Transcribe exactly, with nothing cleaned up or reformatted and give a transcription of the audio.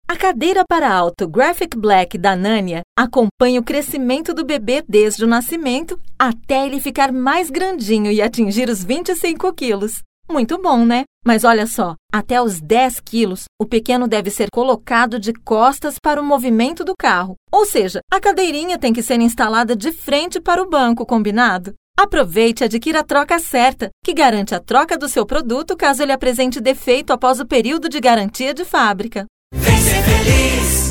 A cadeira para alto Graphic Black da Nania acompanha o crescimento do bebê desde o nascimento até ele ficar mais grandinho e atingir os vinte e cinco quilos. Muito bom, né? Mas olha só, até os dez quilos, o pequeno deve ser colocado de costas para o movimento do carro. Ou seja, a cadeirinha tem que ser instalada de frente para o banco, combinado? Aproveite e adquira a troca certa, que garante a troca do seu produto caso ele apresente defeito após o período de garantia de fábrica. Vem ser feliz!